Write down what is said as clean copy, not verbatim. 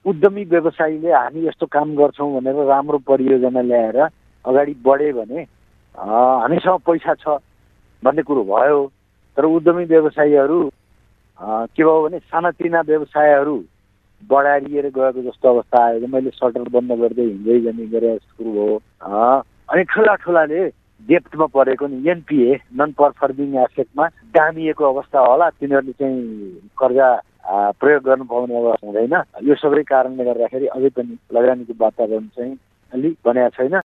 उद्यमी व्यवसायीले हामी यस्तो काम गर्छौँ भनेर राम्रो परियोजना ल्याएर अगाडि बढे भने हामीसँग पैसा छ भन्ने कुरो भयो। तर उद्यमी व्यवसायीहरू के भयो भने सानातिना व्यवसायहरू बढारिएर गएको जस्तो अवस्था आयो। मैले सटर बन्द गर्दै हिँड्दै जाने गरे जस्तो कुरो हो। अनि ठुलाले डेप्टमा परेको नि एनपिए नन पर्फर्मिङ एसेटमा दामिएको अवस्था होला। तिनीहरूले चाहिँ कर्जा प्रयोग गर्नु पाउने अवस्था हुँदैन। यो सबै कारणले गर्दाखेरि अझै पनि लगानीको वातावरण चाहिँ अलिक बनिएको छैन।